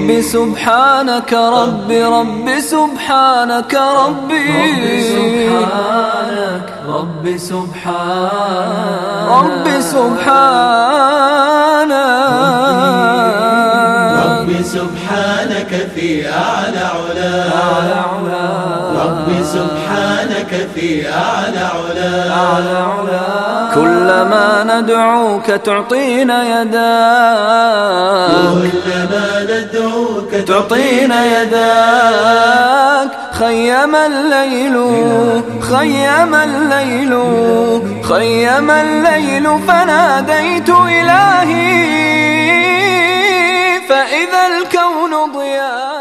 رب سبحانك ربي رب سبحانك ربي رب سبحانك رب سبحانك رب سبحانك في أعلى علاك رب سبحانك في أعلى علاك كلما ندعوك تعطينا يداك كلما ندعوك تعطينا يداك خيم الليل خيم الليل خيم الليل فناديت إلهي فإذا الكون ضياء.